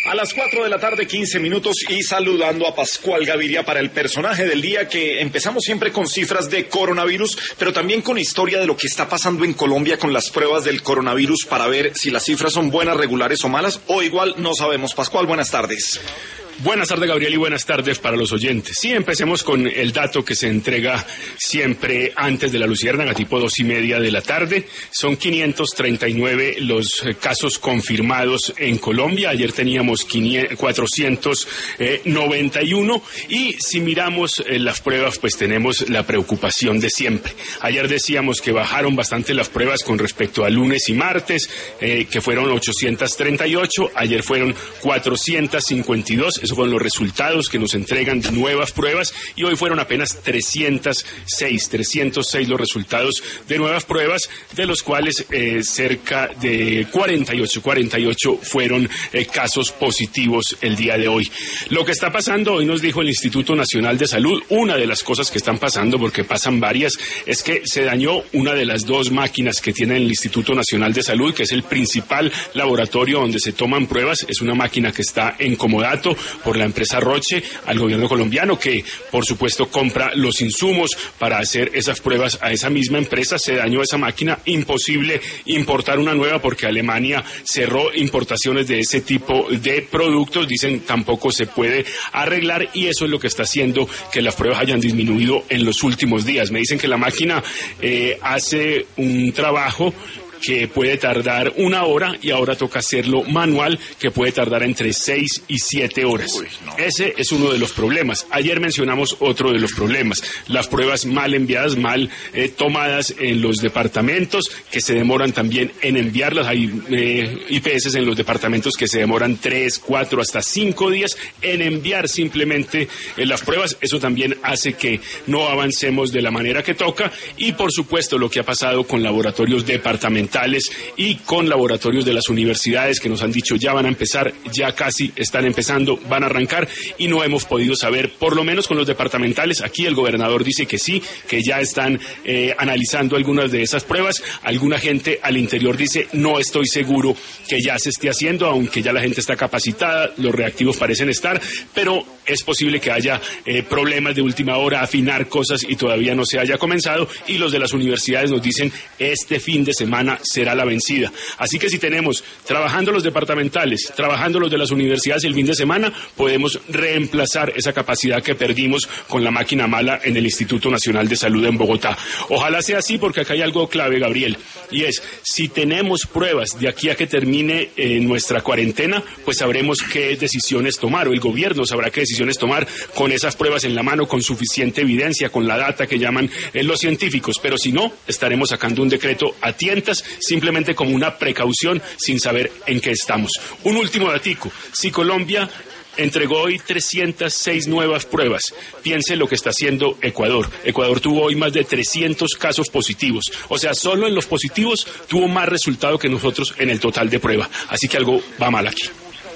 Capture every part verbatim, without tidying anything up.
A las cuatro de la tarde, quince minutos, y saludando a Pascual Gaviria para el personaje del día, que empezamos siempre con cifras de coronavirus, pero también con historia de lo que está pasando en Colombia con las pruebas del coronavirus para ver si las cifras son buenas, regulares o malas, o igual no sabemos. Pascual, buenas tardes. Buenas tardes, Gabriel, y buenas tardes para los oyentes. Sí, empecemos con el dato que se entrega siempre antes de la luciérnaga, tipo dos y media de la tarde. Son quinientos treinta y nueve los casos confirmados en Colombia. Ayer teníamos cuatrocientos noventa y uno, y si miramos eh, las pruebas, pues tenemos la preocupación de siempre. Ayer decíamos que bajaron bastante las pruebas con respecto a lunes y martes, eh, que fueron ochocientos treinta y ocho. Ayer fueron cuatrocientos cincuenta y dos. Esos fueron los resultados que nos entregan de nuevas pruebas, y hoy fueron apenas trescientos seis los resultados de nuevas pruebas, de los cuales eh, cerca de cuarenta y ocho fueron eh, casos positivos el día de hoy. Lo que está pasando, hoy nos dijo el Instituto Nacional de Salud, una de las cosas que están pasando, porque pasan varias, es que se dañó una de las dos máquinas que tiene el Instituto Nacional de Salud, que es el principal laboratorio donde se toman pruebas. Es una máquina que está en comodato por la empresa Roche al gobierno colombiano, que por supuesto compra los insumos para hacer esas pruebas a esa misma empresa. Se dañó esa máquina, imposible importar una nueva porque Alemania cerró importaciones de ese tipo de productos. Dicen tampoco se puede arreglar, y eso es lo que está haciendo que las pruebas hayan disminuido en los últimos días. Me dicen que la máquina eh, hace un trabajo que puede tardar una hora, y ahora toca hacerlo manual, que puede tardar entre seis y siete horas. Uy, no. Ese es uno de los problemas. Ayer mencionamos otro de los problemas: las pruebas mal enviadas, mal eh, tomadas en los departamentos, que se demoran también en enviarlas. Hay eh, I P S en los departamentos que se demoran tres, cuatro, hasta cinco días en enviar simplemente eh, las pruebas. Eso también hace que no avancemos de la manera que toca, y por supuesto lo que ha pasado con laboratorios departamentales y con laboratorios de las universidades, que nos han dicho ya van a empezar, ya casi están empezando, van a arrancar, y no hemos podido saber, por lo menos con los departamentales. Aquí el gobernador dice que sí, que ya están eh, analizando algunas de esas pruebas. Alguna gente al interior dice no estoy seguro que ya se esté haciendo, aunque ya la gente está capacitada, los reactivos parecen estar, pero es posible que haya eh, problemas de última hora, afinar cosas, y todavía no se haya comenzado. Y los de las universidades nos dicen este fin de semana será la vencida. Así que si tenemos trabajando los departamentales, trabajando los de las universidades el fin de semana, podemos reemplazar esa capacidad que perdimos con la máquina mala en el Instituto Nacional de Salud en Bogotá. Ojalá sea así, porque acá hay algo clave, Gabriel, y es, si tenemos pruebas de aquí a que termine eh, nuestra cuarentena, pues sabremos qué decisiones tomar, o el gobierno sabrá qué decisiones tomar con esas pruebas en la mano, con suficiente evidencia, con la data que llaman eh, los científicos. Pero si no, estaremos sacando un decreto a tientas, simplemente como una precaución, sin saber en qué estamos. Un último datico: si Colombia entregó hoy trescientas seis nuevas pruebas, piense lo que está haciendo Ecuador. Ecuador tuvo hoy más de trescientos casos positivos, o sea, solo en los positivos tuvo más resultado que nosotros en el total de prueba. Así que algo va mal aquí.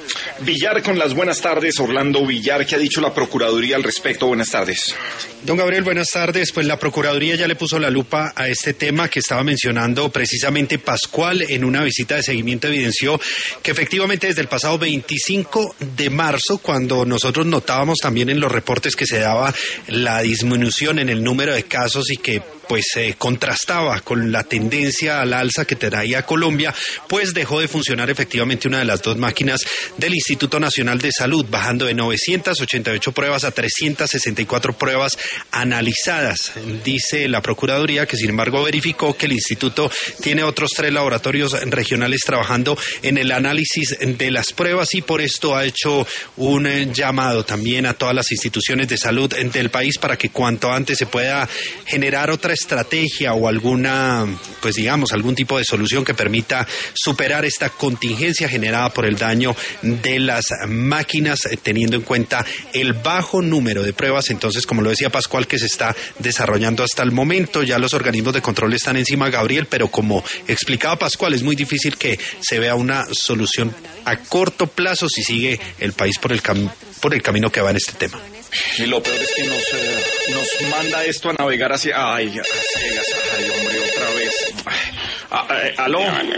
Villar con las buenas tardes. Orlando Villar, ¿qué ha dicho la Procuraduría al respecto? Buenas tardes. Don Gabriel, buenas tardes. Pues la Procuraduría ya le puso la lupa a este tema que estaba mencionando precisamente Pascual. En una visita de seguimiento evidenció que efectivamente desde el pasado veinticinco de marzo, cuando nosotros notábamos también en los reportes que se daba la disminución en el número de casos, y que pues eh, contrastaba con la tendencia al alza que traía Colombia, pues dejó de funcionar efectivamente una de las dos máquinas del Instituto Nacional de Salud, bajando de novecientas ochenta y ocho pruebas a trescientas sesenta y cuatro pruebas analizadas. Dice la Procuraduría que sin embargo verificó que el instituto tiene otros tres laboratorios regionales trabajando en el análisis de las pruebas, y por esto ha hecho un eh, llamado también a todas las instituciones de salud del país para que cuanto antes se pueda generar otra estrategia o alguna, pues digamos, algún tipo de solución que permita superar esta contingencia generada por el daño de las máquinas, teniendo en cuenta el bajo número de pruebas. Entonces, como lo decía Pascual, que se está desarrollando hasta el momento, ya los organismos de control están encima, Gabriel, pero como explicaba Pascual, es muy difícil que se vea una solución a corto plazo si sigue el país por el, cam- por el camino que va en este tema. Y lo peor es que nos, eh, nos manda esto a navegar hacia... Ay, a ciegas, ay, hombre, otra vez. Ay, a, a, ¿aló?